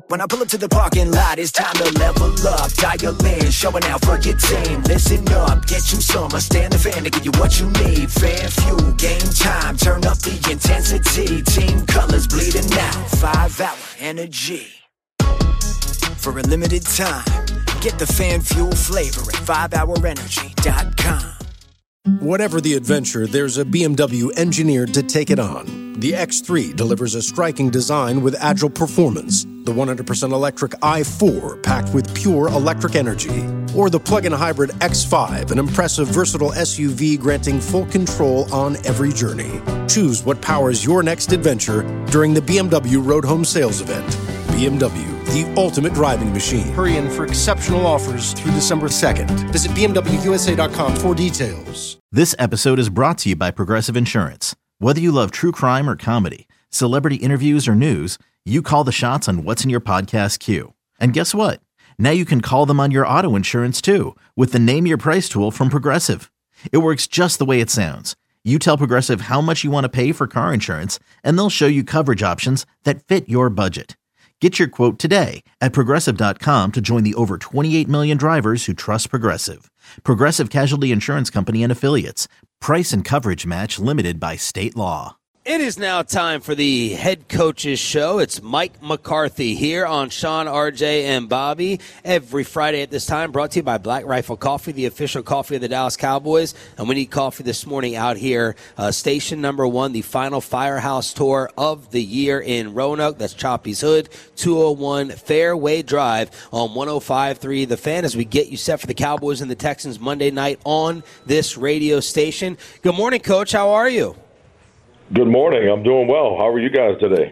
When I pull up to the parking lot, it's time to level up. Dial in, showing out for your team. Listen up, get you some. Stand the fan to give you what you need. Fan fuel, game time, turn up the intensity. Team colors bleeding out, 5-hour energy. For a limited time, get the fan fuel flavor at 5hourenergy.com. Whatever the adventure, there's a BMW engineered to take it on. The X3 delivers a striking design with agile performance. The 100% electric i4 packed with pure electric energy. Or the plug-in hybrid X5, an impressive, versatile SUV granting full control on every journey. Choose what powers your next adventure during the BMW Road Home Sales Event. BMW, the ultimate driving machine. Hurry in for exceptional offers through December 2nd. Visit BMWUSA.com for details. This episode is brought to you by Progressive Insurance. Whether you love true crime or comedy, celebrity interviews or news, you call the shots on what's in your podcast queue. And guess what? Now you can call them on your auto insurance too with the Name Your Price tool from Progressive. It works just the way it sounds. You tell Progressive how much you want to pay for car insurance, and they'll show you coverage options that fit your budget. Get your quote today at Progressive.com to join the over 28 million drivers who trust Progressive. Progressive Casualty Insurance Company and Affiliates. Price and coverage match limited by state law. It is now time for the Head Coaches Show. It's Mike McCarthy here on Sean, RJ, and Bobby. Every Friday at this time, brought to you by Black Rifle Coffee, the official coffee of the Dallas Cowboys. And we need coffee this morning out here. Station number 1, the final Firehouse Tour of the year in Roanoke. That's Choppy's Hood, 201 Fairway Drive on 105.3 The Fan, as we get you set for the Cowboys and the Texans Monday night on this radio station. Good morning, Coach. How are you? Good morning. I'm doing well. How are you guys today?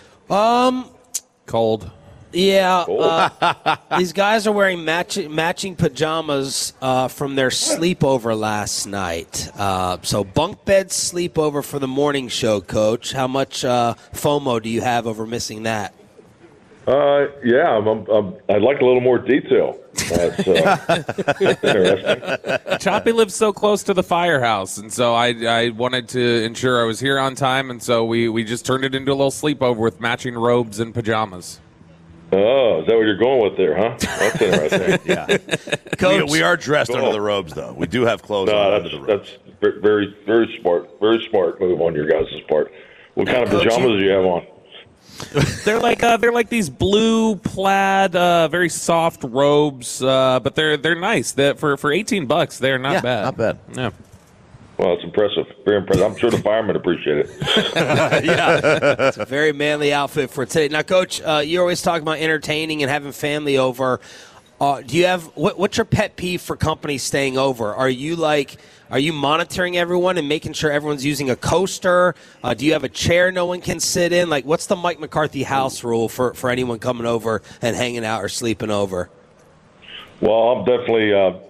Cold. Yeah. These guys are wearing matching pajamas from their sleepover last night. So bunk bed sleepover for the morning show, Coach. How much FOMO do you have over missing that? Yeah, I'd like a little more detail. That's interesting. Choppy lives so close to the firehouse, and so I wanted to ensure I was here on time, and so we just turned it into a little sleepover with matching robes and pajamas. Oh, is that what you're going with there, huh? That's interesting. Yeah. Coach, we are dressed under the robes, though. We do have clothes on under the robes. That's very, very smart. Very smart move on your guys' part. What kind of pajamas do you have on? They're like these blue plaid, very soft robes, but they're nice. For $18, they're not bad. Not bad. Yeah. Well, it's impressive. Very impressive. I'm sure the firemen appreciate it. Yeah, it's a very manly outfit for today. Now, Coach, you always talk about entertaining and having family over. Do you have what's your pet peeve for companies staying over? Are you monitoring everyone and making sure everyone's using a coaster? Do you have a chair no one can sit in? Like, what's the Mike McCarthy house rule for anyone coming over and hanging out or sleeping over? Well, I'm definitely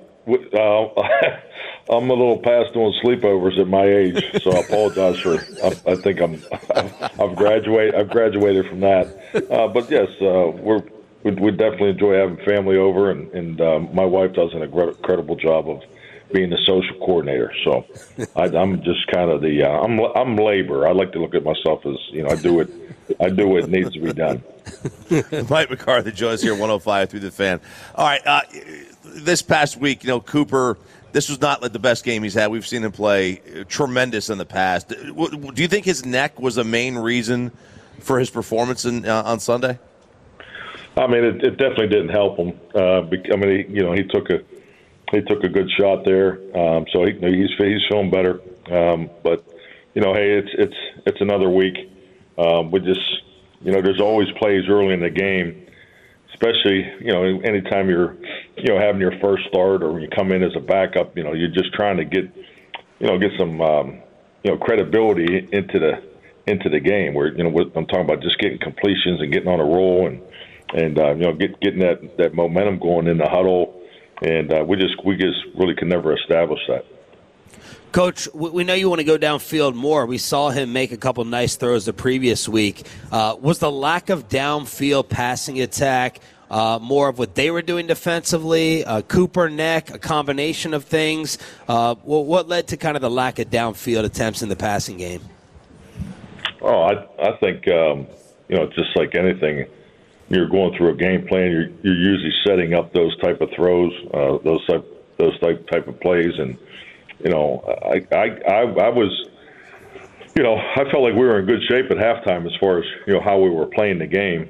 I'm a little past doing sleepovers at my age, so I apologize for. I think I've graduated from that. But yes, we definitely enjoy having family over, and my wife does an incredible job of being the social coordinator. So I'm just kind of the I'm labor. I like to look at myself as I do what needs to be done. Mike McCarthy joins here 105 through the Fan. All right, this past week, Cooper. This was not the best game he's had. We've seen him play tremendous in the past. Do you think his neck was the main reason for his performance on Sunday? I mean, it definitely didn't help him. He took a good shot there, so he's feeling better. But hey, it's another week. We just there's always plays early in the game, especially anytime you're having your first start or when you come in as a backup. You're just trying to get some credibility into the game. Where I'm talking about just getting completions and getting on a roll and getting that momentum going in the huddle. And we just really could never establish that. Coach, we know you want to go downfield more. We saw him make a couple nice throws the previous week. Was the lack of downfield passing attack more of what they were doing defensively, Cooper, neck, a combination of things? What led to kind of the lack of downfield attempts in the passing game? Oh, I think, just like anything, you're going through a game plan, you're usually setting up those type of throws, those type of plays, and I was, I felt like we were in good shape at halftime as far as how we were playing the game.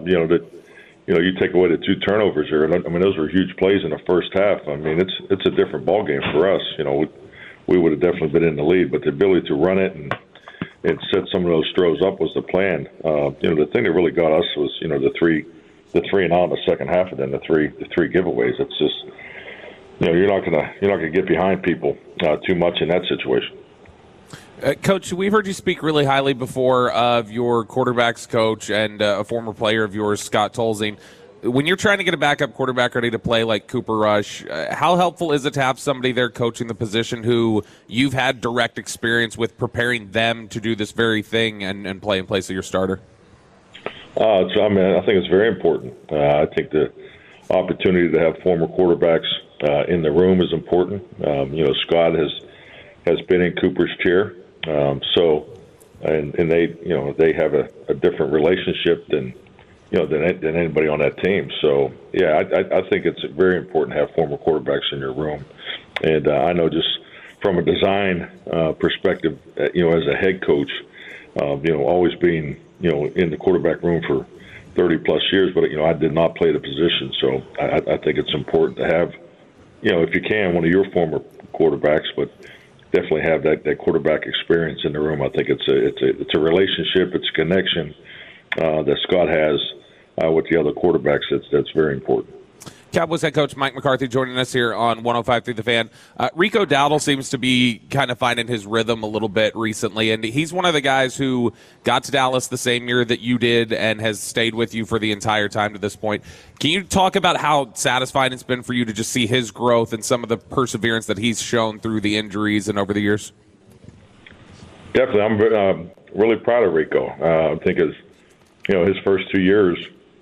You take away the 2 turnovers here. I mean, those were huge plays in the first half. I mean, it's a different ball game for us. We would have definitely been in the lead, but the ability to run it and set some of those throws up was the plan. The thing that really got us was the three and out in the second half, and then the three giveaways. It's just you're not gonna get behind people too much in that situation. Coach, we've heard you speak really highly before of your quarterback's coach and a former player of yours, Scott Tolzien. When you're trying to get a backup quarterback ready to play like Cooper Rush, how helpful is it to have somebody there coaching the position who you've had direct experience with preparing them to do this very thing and play in place of your starter? I think it's very important. I think the opportunity to have former quarterbacks in the room is important. Scott has been in Cooper's chair. And they have a different relationship than anybody on that team. So yeah, I think it's very important to have former quarterbacks in your room. And I know just from a design perspective, as a head coach, always being in the quarterback room for 30 plus years, but I did not play the position. So I think it's important to have, if you can, one of your former quarterbacks, but definitely have that quarterback experience in the room. I think it's a relationship, it's a connection that Scott has with the other quarterbacks. That's very important. Cowboys head coach Mike McCarthy joining us here on 105 through the Fan. Rico Dowdle seems to be kind of finding his rhythm a little bit recently, and he's one of the guys who got to Dallas the same year that you did and has stayed with you for the entire time to this point. Can you talk about how satisfying it's been for you to just see his growth and some of the perseverance that he's shown through the injuries and over the years? Definitely. I'm really proud of Rico. I think his first 2 years,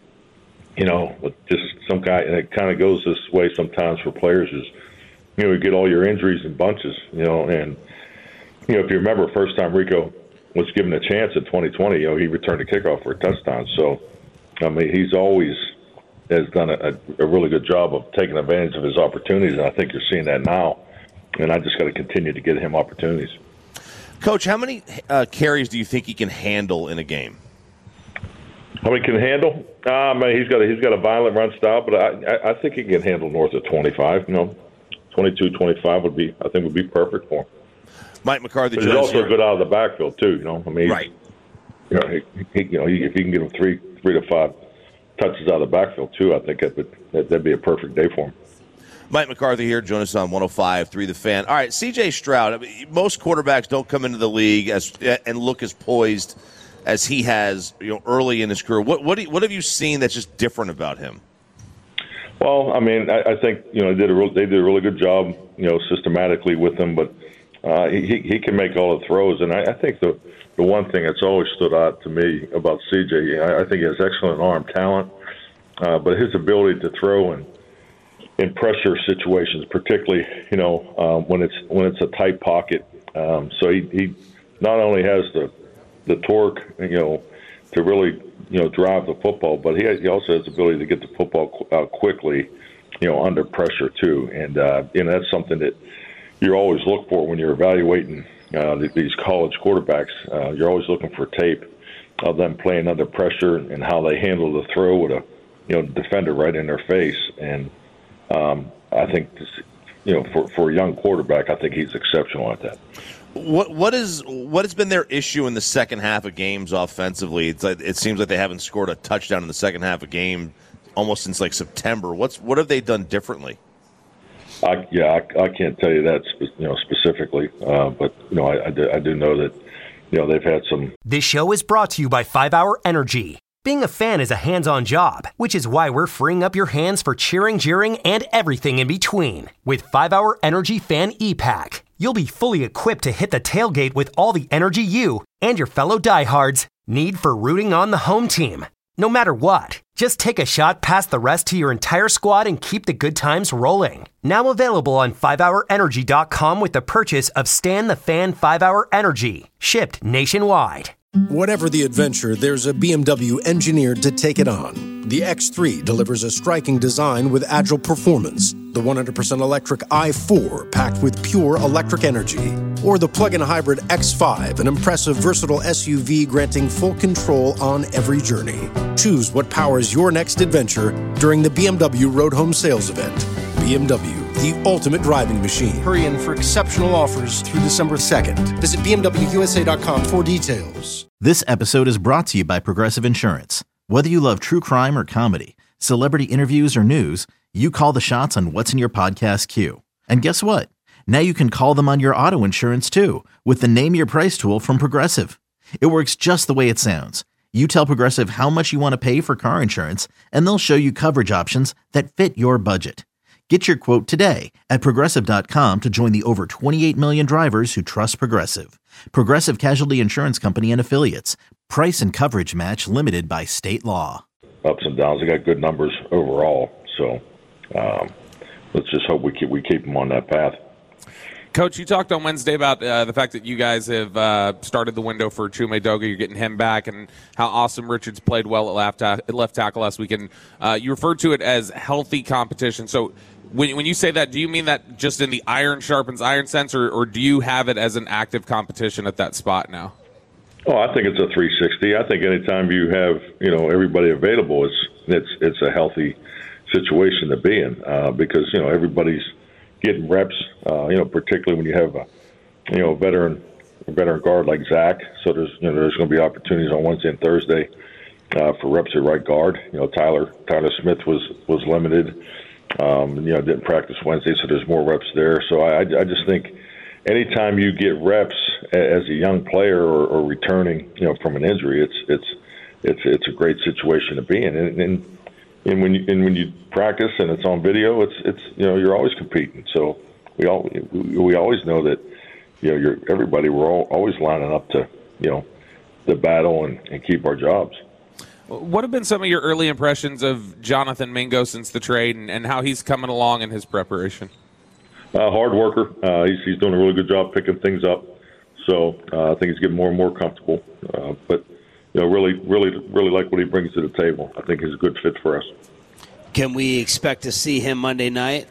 just some guy, and it kind of goes this way sometimes for players is, you get all your injuries in bunches, and, if you remember, first time Rico was given a chance in 2020, he returned a kickoff for a touchdown. So, I mean, he's always has done a really good job of taking advantage of his opportunities, and I think you're seeing that now, and I just got to continue to get him opportunities. Coach, how many carries do you think he can handle in a game? How he can handle? He's got a violent run style, but I think he can handle north of 25. 22, 25 would be perfect for him. Mike McCarthy. But he's also good out of the backfield too. Right. If you can give him three to five touches out of the backfield too, I think that'd be a perfect day for him. Mike McCarthy here, join us on 105.3 The Fan. All right, C.J. Stroud. Most quarterbacks don't come into the league and look as poised as he has, early in his career. What have you seen that's just different about him? Well, I think they did a really good job, systematically with him, but he can make all the throws, and I think the one thing that's always stood out to me about CJ, I think he has excellent arm talent, but his ability to throw in pressure situations, particularly when it's a tight pocket, so he not only has the torque, to really, drive the football, but he also has the ability to get the football out quickly, under pressure too. And, that's something that you always look for when you're evaluating these college quarterbacks. You're always looking for tape of them playing under pressure and how they handle the throw with a, defender right in their face. And I think, for a young quarterback, I think he's exceptional at that. What has been their issue in the second half of games offensively? It seems like they haven't scored a touchdown in the second half of game almost since September. What have they done differently? I can't tell you that specifically, but I do know that they've had some. This show is brought to you by 5 Hour Energy. Being a fan is a hands-on job, which is why we're freeing up your hands for cheering, jeering, and everything in between. With 5 Hour Energy Fan E-Pack, you'll be fully equipped to hit the tailgate with all the energy you and your fellow diehards need for rooting on the home team. No matter what, just take a shot past the rest to your entire squad and keep the good times rolling. Now available on 5hourenergy.com with the purchase of Stan the Fan 5 Hour Energy, shipped nationwide. Whatever the adventure, there's a BMW engineered to take it on. The X3 delivers a striking design with agile performance. The 100% electric i4 packed with pure electric energy. Or the plug-in hybrid X5, an impressive, versatile SUV granting full control on every journey. Choose what powers your next adventure during the BMW Road Home Sales Event. BMW, the ultimate driving machine. Hurry in for exceptional offers through December 2nd. Visit BMWUSA.com for details. This episode is brought to you by Progressive Insurance. Whether you love true crime or comedy, celebrity interviews or news, you call the shots on what's in your podcast queue. And guess what? Now you can call them on your auto insurance too with the Name Your Price tool from Progressive. It works just the way it sounds. You tell Progressive how much you want to pay for car insurance, and they'll show you coverage options that fit your budget. Get your quote today at Progressive.com to join the over 28 million drivers who trust Progressive. Progressive Casualty Insurance Company and Affiliates. Price and coverage match limited by state law. Ups and downs. They got good numbers overall. So let's just hope we keep them on that path. Coach, you talked on Wednesday about the fact that you guys have started the window for Chuma Edoga. You're getting him back, and how Austin Richards played well at left tackle last weekend. You referred to it as healthy competition. So when you say that, do you mean that just in the iron sharpens iron sense, or do you have it as an active competition at that spot now? Oh, I think it's a 360. I think anytime you have everybody available, it's a healthy situation to be in because everybody's getting reps. Particularly when you have a veteran guard like Zach. So there's going to be opportunities on Wednesday and Thursday for reps at right guard. Tyler Smith was limited. Didn't practice Wednesday, so there's more reps there. So I just think anytime you get reps as a young player or returning, from an injury, it's a great situation to be in. And when you practice and it's on video, it's you're always competing. So we always know that we're always lining up to the battle and keep our jobs. What have been some of your early impressions of Jonathan Mingo since the trade, and how he's coming along in his preparation? Hard worker. He's doing a really good job picking things up. So I think he's getting more and more comfortable. But really like what he brings to the table. I think he's a good fit for us. Can we expect to see him Monday night?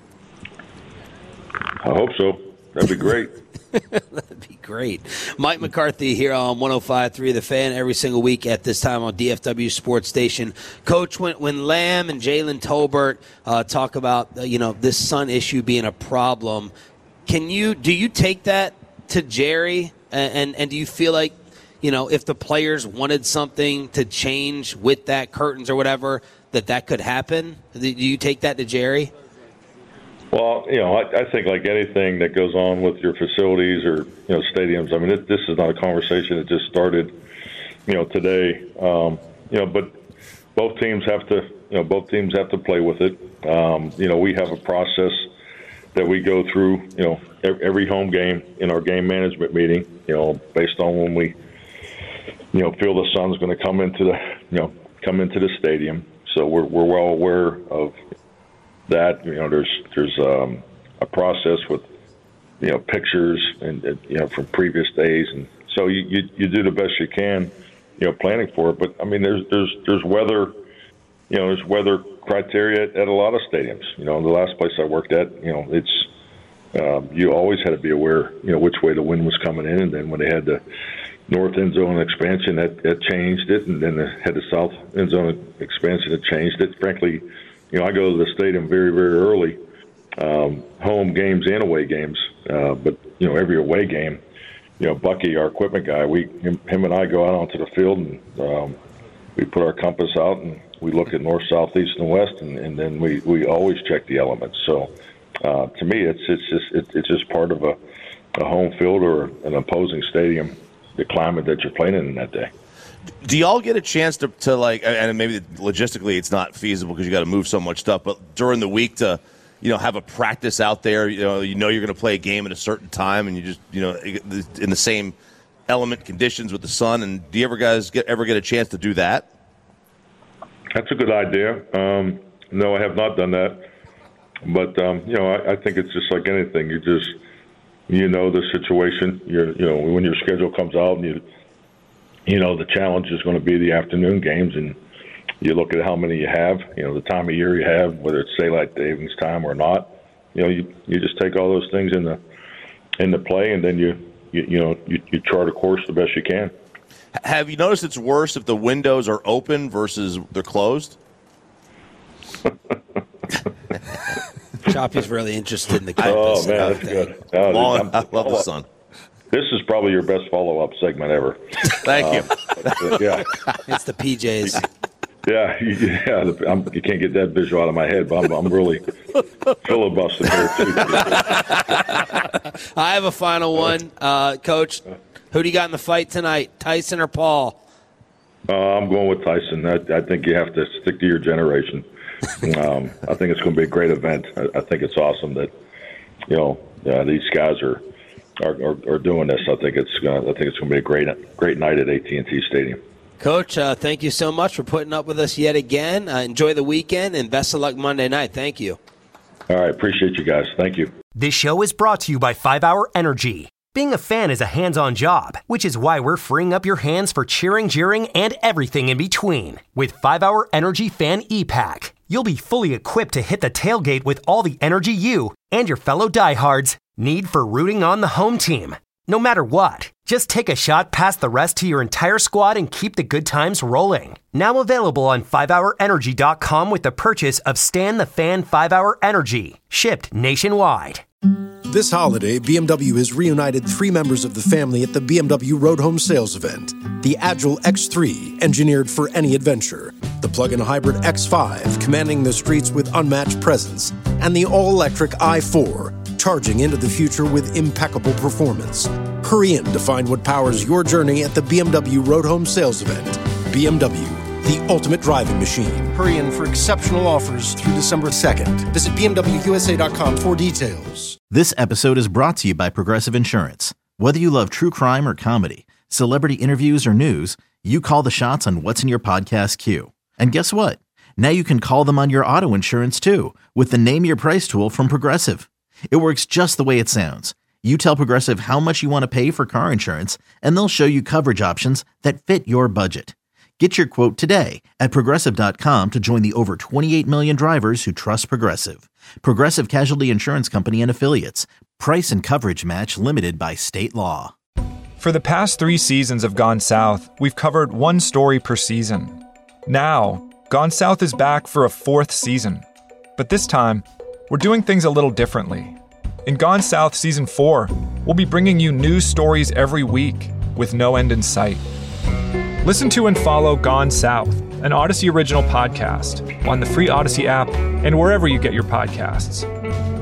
I hope so. That'd be great. That'd be great. Mike McCarthy here on 105.3 The Fan every single week at this time on DFW Sports Station. Coach, when Lamb and Jalen Tolbert talk about this Sun issue being a problem, do you take that to Jerry and do you feel like if the players wanted something to change with that curtains or whatever, that could happen? Do you take that to Jerry? Well, I think like anything that goes on with your facilities or stadiums. I mean, this is not a conversation that just started, today. But both teams have to play with it. We have a process that we go through, every home game in our game management meeting. Based on when we, feel the Sun's going to come into the stadium. So we're well aware of that. There's a process with pictures and from previous days, and so you do the best you can planning for it. But I mean there's weather there's weather criteria at a lot of stadiums. The last place I worked at, it's you always had to be aware which way the wind was coming in, and then when they had the north end zone expansion, that changed it, and then they had the south end zone expansion that changed it. Frankly, I go to the stadium very, very early, home games and away games. But every away game, Bucky, our equipment guy, him and I go out onto the field and we put our compass out and we look at north, south, east, and west, and then we always check the elements. So to me, it's just part of a home field or an opposing stadium, the climate that you're playing in that day. Do y'all get a chance to like, and maybe logistically it's not feasible because you got to move so much stuff, but during the week to, have a practice out there, you're going to play a game at a certain time and you just, in the same element conditions with the sun, and do you ever get a chance to do that? That's a good idea. No, I have not done that, but I think it's just like anything. You just, the situation. When your schedule comes out and the challenge is going to be the afternoon games, and you look at how many you have, the time of year you have, whether it's daylight savings time or not. You just take all those things into play, and then you chart a course the best you can. Have you noticed it's worse if the windows are open versus they're closed? Choppy's really interested in the campus. Oh, man, that's good. I love the sun. This is probably your best follow-up segment ever. Thank you. Yeah. It's the PJs. Yeah. You can't get that visual out of my head, but I'm really filibustering here, too. I have a final one. Coach, who do you got in the fight tonight, Tyson or Paul? I'm going with Tyson. I think you have to stick to your generation. I think it's going to be a great event. I think it's awesome that these guys are doing this. I think it's going to be a great night at AT&T Stadium. Coach, thank you so much for putting up with us yet again. Enjoy the weekend and best of luck Monday night. Thank you. All right, appreciate you guys. Thank you. This show is brought to you by 5 Hour Energy. Being a fan is a hands-on job, which is why we're freeing up your hands for cheering, jeering, and everything in between. With 5 Hour Energy Fan E-Pack, you'll be fully equipped to hit the tailgate with all the energy you and your fellow diehards need for rooting on the home team. No matter what, just take a shot past the rest to your entire squad and keep the good times rolling. Now available on 5hourenergy.com with the purchase of Stan the Fan 5 Hour Energy, shipped nationwide. This holiday, BMW has reunited 3 members of the family at the BMW Road Home Sales Event. The Agile X3, engineered for any adventure. The plug-in hybrid X5, commanding the streets with unmatched presence. And the all-electric i4, charging into the future with impeccable performance. Hurry in to find what powers your journey at the BMW Road Home Sales Event. BMW, the ultimate driving machine. Hurry in for exceptional offers through December 2nd. Visit BMWUSA.com for details. This episode is brought to you by Progressive Insurance. Whether you love true crime or comedy, celebrity interviews or news, you call the shots on what's in your podcast queue. And guess what? Now you can call them on your auto insurance too with the Name Your Price tool from Progressive. It works just the way it sounds. You tell Progressive how much you want to pay for car insurance, and they'll show you coverage options that fit your budget. Get your quote today at Progressive.com to join the over 28 million drivers who trust Progressive. Progressive Casualty Insurance Company and Affiliates. Price and coverage match limited by state law. For the past 3 seasons of Gone South, we've covered one story per season. Now, Gone South is back for a 4th season. But this time, we're doing things a little differently. In Gone South Season 4, we'll be bringing you new stories every week with no end in sight. Listen to and follow Gone South, an Odyssey original podcast, on the free Odyssey app and wherever you get your podcasts.